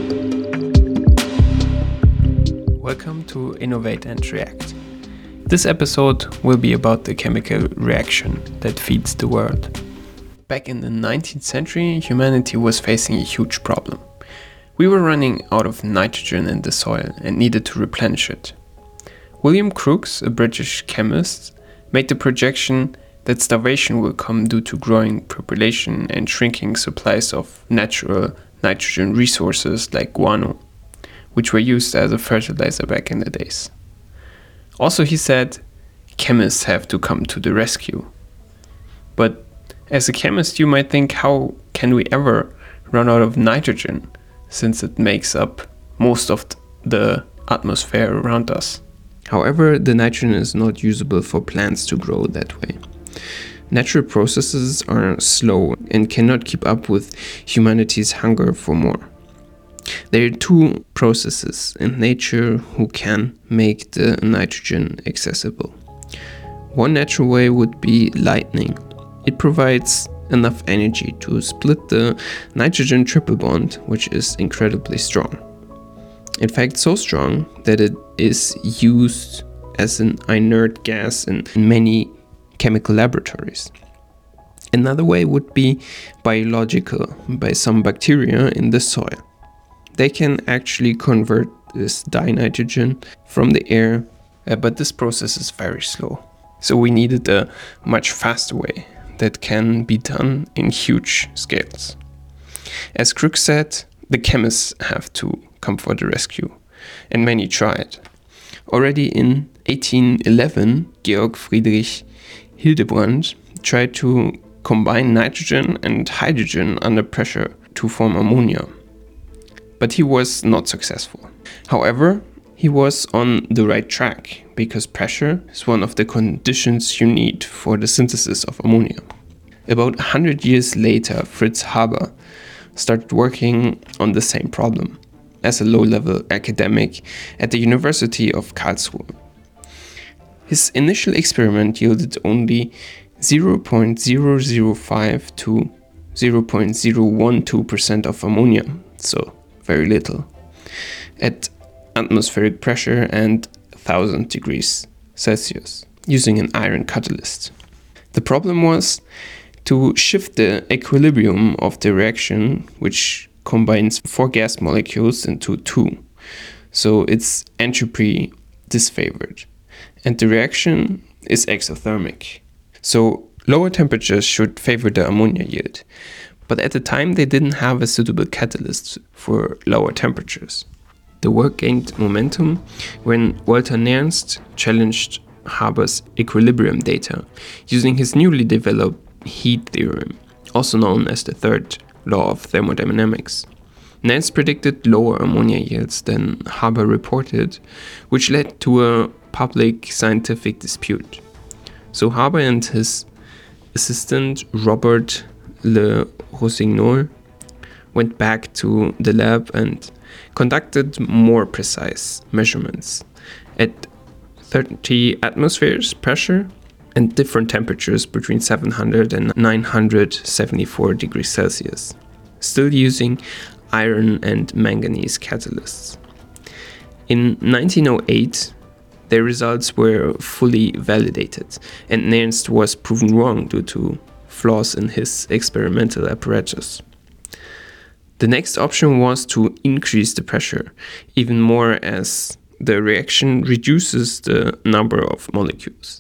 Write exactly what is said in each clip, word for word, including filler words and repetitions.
Welcome to Innovate and React. This episode will be about the chemical reaction that feeds the world. Back in the nineteenth century, humanity was facing a huge problem. We were running out of nitrogen in the soil and needed to replenish it. William Crookes, a British chemist, made the projection that starvation will come due to growing population and shrinking supplies of natural nitrogen resources like guano, which were used as a fertilizer back in the days. Also, he said, chemists have to come to the rescue. But as a chemist, you might think, how can we ever run out of nitrogen, since it makes up most of the atmosphere around us? However, the nitrogen is not usable for plants to grow that way. Natural processes are slow and cannot keep up with humanity's hunger for more. There are two processes in nature who can make the nitrogen accessible. One natural way would be lightning. It provides enough energy to split the nitrogen triple bond, which is incredibly strong. In fact, so strong that it is used as an inert gas in many chemical laboratories. Another way would be biological, by some bacteria in the soil. They can actually convert this dinitrogen from the air, uh, but this process is very slow. So we needed a much faster way that can be done in huge scales. As Crookes said, the chemists have to come for the rescue, and many tried. Already in eighteen eleven, Georg Friedrich Hildebrand tried to combine nitrogen and hydrogen under pressure to form ammonia. But he was not successful. However, he was on the right track, because pressure is one of the conditions you need for the synthesis of ammonia. About one hundred years later, Fritz Haber started working on the same problem as a low-level academic at the University of Karlsruhe. His initial experiment yielded only zero point zero zero five to zero point zero one two percent of ammonia, so very little, at atmospheric pressure and one thousand degrees Celsius, using an iron catalyst. The problem was to shift the equilibrium of the reaction, which combines four gas molecules into two, so its entropy disfavored, and the reaction is exothermic. So lower temperatures should favor the ammonia yield. But at the time, they didn't have a suitable catalyst for lower temperatures. The work gained momentum when Walter Nernst challenged Haber's equilibrium data using his newly developed heat theorem, also known as the third law of thermodynamics. Nernst predicted lower ammonia yields than Haber reported, which led to a public scientific dispute. So Haber and his assistant Robert Le Rossignol went back to the lab and conducted more precise measurements at thirty atmospheres pressure and different temperatures between seven hundred and nine hundred seventy-four degrees Celsius, still using iron and manganese catalysts. In nineteen oh eight, their results were fully validated, and Nernst was proven wrong due to flaws in his experimental apparatus. The next option was to increase the pressure even more, as the reaction reduces the number of molecules.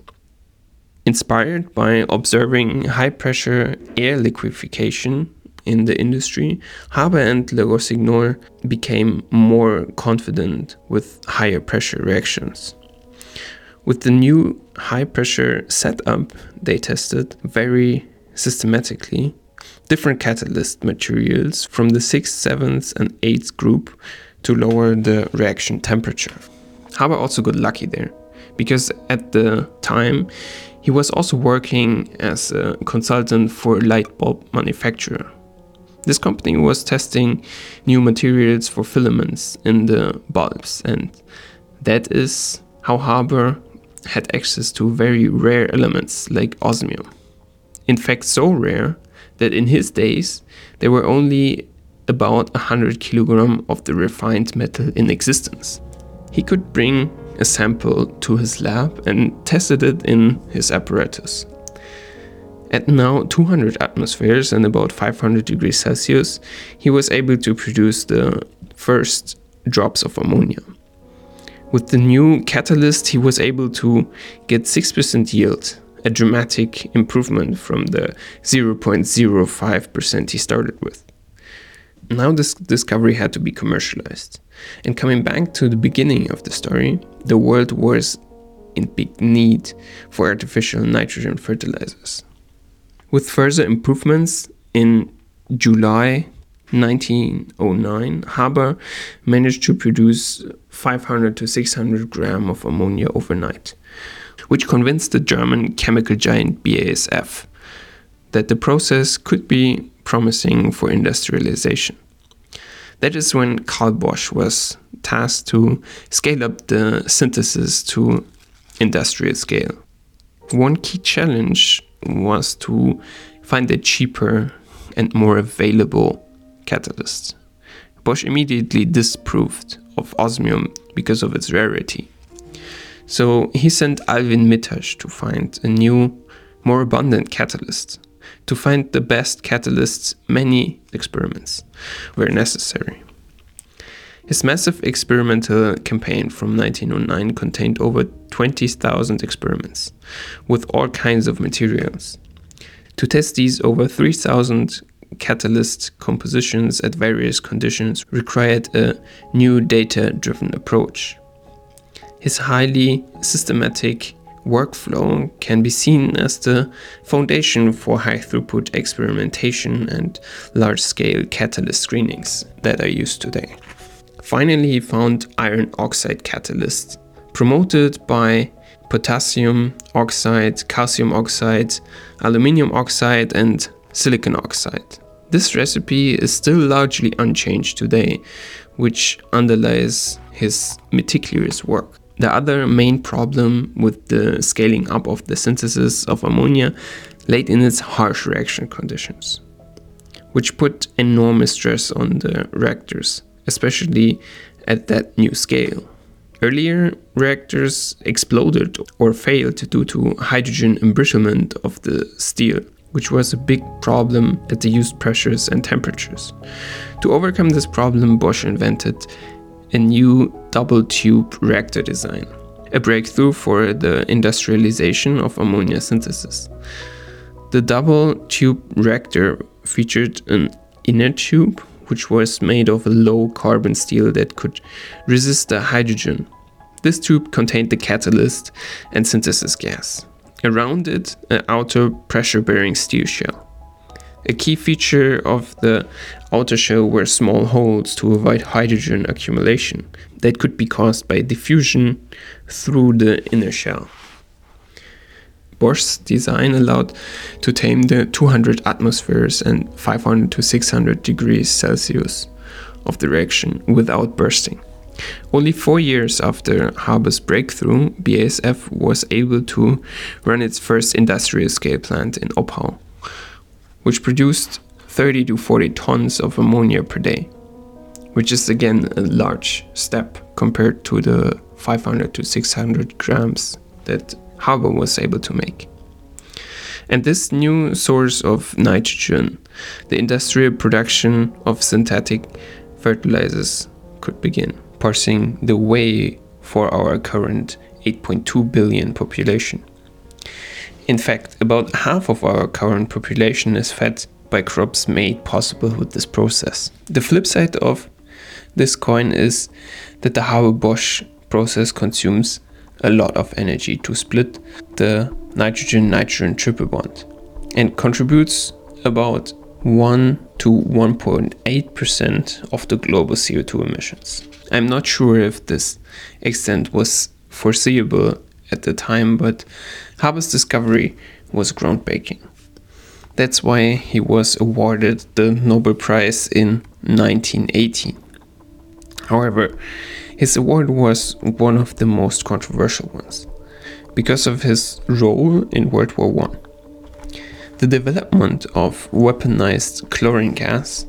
Inspired by observing high-pressure air liquefaction in the industry, Haber and Le Rossignol became more confident with higher pressure reactions. With the new high-pressure setup, they tested very systematically different catalyst materials from the sixth, seventh, and eighth group to lower the reaction temperature. Haber also got lucky there, because at the time he was also working as a consultant for a light bulb manufacturer. This company was testing new materials for filaments in the bulbs, and that is how Haber had access to very rare elements like osmium. In fact, so rare that in his days there were only about one hundred kilograms of the refined metal in existence. He could bring a sample to his lab and tested it in his apparatus. At now two hundred atmospheres and about five hundred degrees Celsius, he was able to produce the first drops of ammonia. With the new catalyst, he was able to get six percent yield, a dramatic improvement from the zero point zero five percent he started with. Now this discovery had to be commercialized. And coming back to the beginning of the story, the world was in big need for artificial nitrogen fertilizers. With further improvements, in July nineteen oh nine, Haber managed to produce five hundred to six hundred grams of ammonia overnight, which convinced the German chemical giant B A S F that the process could be promising for industrialization. That is when Carl Bosch was tasked to scale up the synthesis to industrial scale. One key challenge was to find a cheaper and more available catalyst. Bosch immediately disapproved of osmium because of its rarity. So he sent Alvin Mittasch to find a new, more abundant catalyst. To find the best catalysts, many experiments were necessary. His massive experimental campaign from nineteen oh nine contained over twenty thousand experiments with all kinds of materials. To test these over three thousand catalyst compositions at various conditions required a new data-driven approach. His highly systematic workflow can be seen as the foundation for high-throughput experimentation and large-scale catalyst screenings that are used today. Finally, he found iron oxide catalyst, promoted by potassium oxide, calcium oxide, aluminium oxide, and silicon oxide. This recipe is still largely unchanged today, which underlies his meticulous work. The other main problem with the scaling up of the synthesis of ammonia laid in its harsh reaction conditions, which put enormous stress on the reactors, especially at that new scale. Earlier, reactors exploded or failed due to hydrogen embrittlement of the steel, which was a big problem at the used pressures and temperatures. To overcome this problem, Bosch invented a new double-tube reactor design, a breakthrough for the industrialization of ammonia synthesis. The double-tube reactor featured an inner tube, which was made of a low-carbon steel that could resist the hydrogen. This tube contained the catalyst and synthesis gas. Around it, an outer pressure-bearing steel shell. A key feature of the outer shell were small holes to avoid hydrogen accumulation that could be caused by diffusion through the inner shell. Bosch's design allowed to tame the two hundred atmospheres and five hundred to six hundred degrees Celsius of the reaction without bursting. Only four years after Haber's breakthrough, B A S F was able to run its first industrial scale plant in Oppau, which produced thirty to forty tons of ammonia per day, which is again a large step compared to the five hundred to six hundred grams that Haber was able to make. And this new source of nitrogen, the industrial production of synthetic fertilizers, could begin, parsing the way for our current eight point two billion population. In fact, about half of our current population is fed by crops made possible with this process. The flip side of this coin is that the Haber-Bosch process consumes a lot of energy to split the nitrogen-nitrogen triple bond and contributes about one to one point eight percent of the global C O two emissions. I'm not sure if this extent was foreseeable at the time, but Haber's discovery was groundbreaking. That's why he was awarded the Nobel Prize in nineteen eighteen. However, his award was one of the most controversial ones, because of his role in World War One. The development of weaponized chlorine gas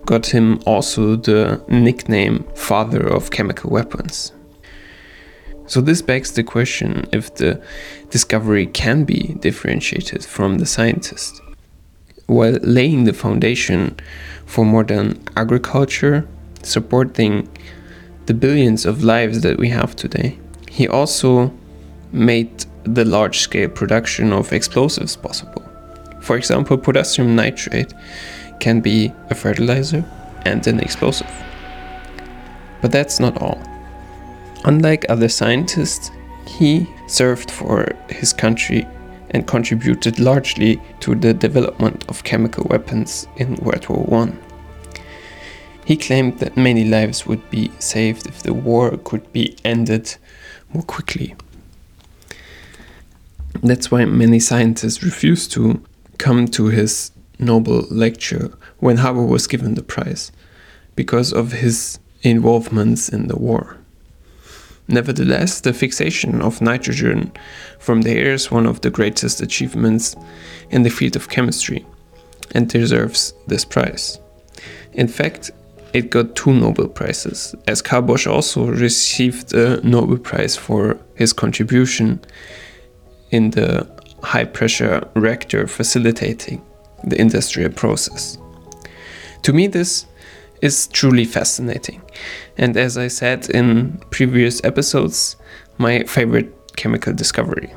got him also the nickname Father of Chemical Weapons. So this begs the question if the discovery can be differentiated from the scientist. While laying the foundation for modern agriculture, supporting the billions of lives that we have today, he also made the large-scale production of explosives possible. For example, potassium nitrate can be a fertilizer and an explosive. But that's not all. Unlike other scientists, he served for his country and contributed largely to the development of chemical weapons in World War One. He claimed that many lives would be saved if the war could be ended more quickly. That's why many scientists refused to come to his Nobel lecture when Haber was given the prize, because of his involvements in the war. Nevertheless, the fixation of nitrogen from the air is one of the greatest achievements in the field of chemistry and deserves this prize. In fact, it got two Nobel Prizes, as Carl Bosch also received a Nobel Prize for his contribution in the high-pressure reactor facilitating the industrial process. To me, this is truly fascinating, and as I said in previous episodes, my favorite chemical discovery.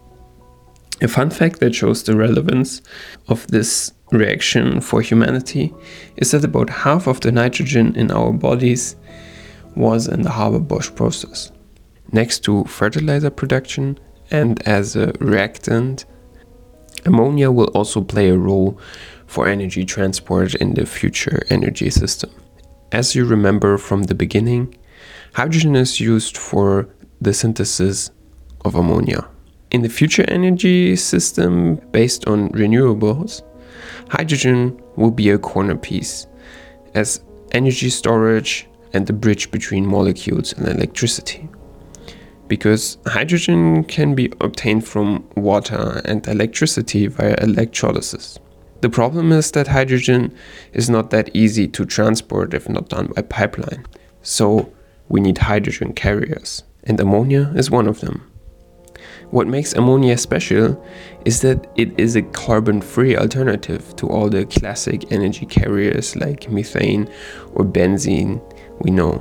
A fun fact that shows the relevance of this reaction for humanity is that about half of the nitrogen in our bodies was in the Haber-Bosch process. Next to fertilizer production and as a reactant, ammonia will also play a role for energy transport in the future energy system. As you remember from the beginning, hydrogen is used for the synthesis of ammonia. In the future energy system based on renewables, hydrogen will be a corner piece as energy storage and the bridge between molecules and electricity. Because hydrogen can be obtained from water and electricity via electrolysis. The problem is that hydrogen is not that easy to transport if not done by pipeline. So we need hydrogen carriers, and ammonia is one of them. What makes ammonia special is that it is a carbon-free alternative to all the classic energy carriers like methane or benzene we know.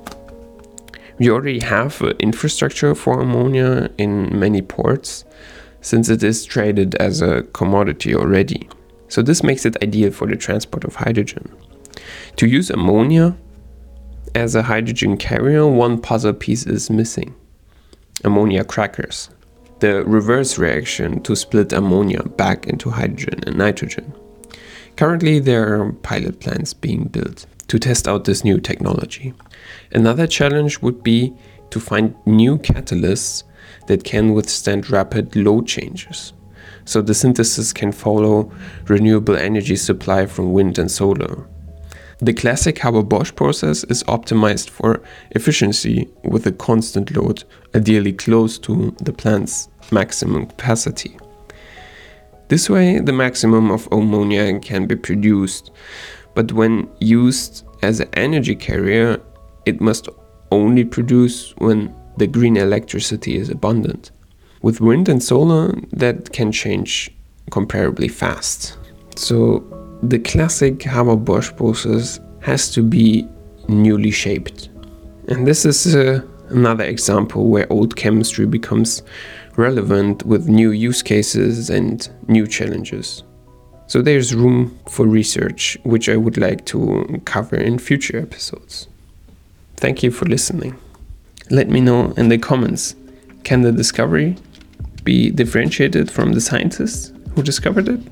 We already have uh, infrastructure for ammonia in many ports, since it is traded as a commodity already. So this makes it ideal for the transport of hydrogen. To use ammonia as a hydrogen carrier, one puzzle piece is missing: ammonia crackers, the reverse reaction to split ammonia back into hydrogen and nitrogen. Currently, there are pilot plants being built to test out this new technology. Another challenge would be to find new catalysts that can withstand rapid load changes, so the synthesis can follow renewable energy supply from wind and solar. The classic Haber-Bosch process is optimized for efficiency with a constant load, ideally close to the plant's maximum capacity. This way, the maximum of ammonia can be produced, but when used as an energy carrier, it must only produce when the green electricity is abundant. With wind and solar, that can change comparably fast. So the classic Haber-Bosch process has to be newly shaped. And this is uh, another example where old chemistry becomes relevant with new use cases and new challenges. So there's room for research, which I would like to cover in future episodes. Thank you for listening. Let me know in the comments, can the discovery be differentiated from the scientists who discovered it?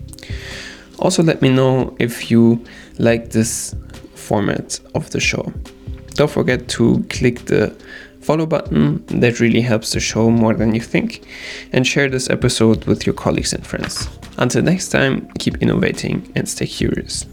Also, let me know if you like this format of the show. Don't forget to click the follow button, that really helps the show more than you think, and share this episode with your colleagues and friends. Until next time, keep innovating and stay curious.